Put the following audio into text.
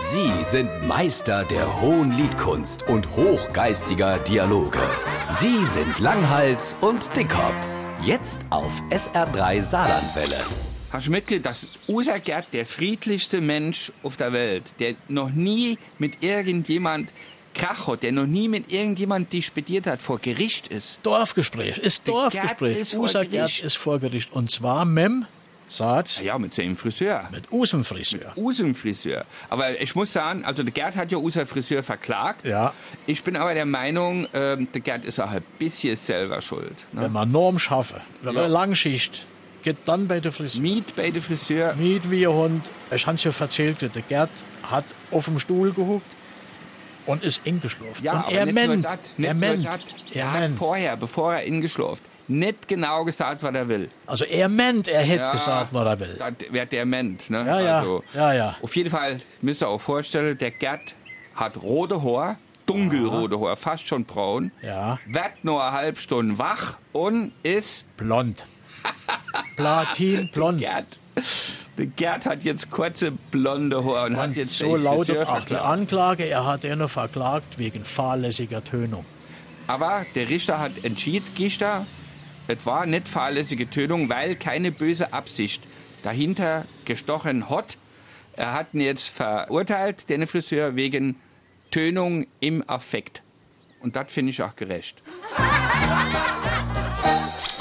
Sie sind Meister der hohen Liedkunst und hochgeistiger Dialoge. Sie sind Langhals und Dickhop. Jetzt auf SR3 Saarlandwelle. Hast du mitgekriegt, dass unser Gerd der friedlichste Mensch auf der Welt, der noch nie mit irgendjemand Krach hat, der noch nie mit irgendjemand disputiert hat, vor Gericht ist? Dorfgespräch. Unser Gerd ist vor Gericht. Und zwar mit Satz. Ja, mit seinem Friseur. Mit unserem Friseur. Unserem Friseur. Aber ich muss sagen, also der Gerd hat ja unser Friseur verklagt. Ja. Ich bin aber der Meinung, der Gerd ist auch ein bisschen selber schuld. Ne? Wenn man Norm schaffe, wenn man Langschicht, geht dann bei der Friseur. Miet bei der Friseur. Miet wie ein Hund. Ich hab's ja erzählt, der Gerd hat auf dem Stuhl gehuckt und ist eingeschlafen. Ja, und er mennt. Er hat vorher, bevor er eingeschlafen, nicht genau gesagt, was er will. Also er hätte gesagt, was er will. Das wird der Ment, ne? Ja. Also, auf jeden Fall müsst ihr auch vorstellen, der Gerd hat rote Haar, dunkelrote Haar, fast schon braun. Ja. Wird nur eine halbe Stunde wach und ist blond. Platinblond. Der Gerd hat jetzt kurze blonde Haare und hat jetzt so lautet auch die Anklage, er hat ihn noch verklagt wegen fahrlässiger Tönung. Aber der Richter hat entschieden, gestern, es war nicht fahrlässige Tönung, weil keine böse Absicht dahinter gestochen hat. Er hat ihn jetzt verurteilt, den Friseur, wegen Tönung im Affekt. Und das finde ich auch gerecht.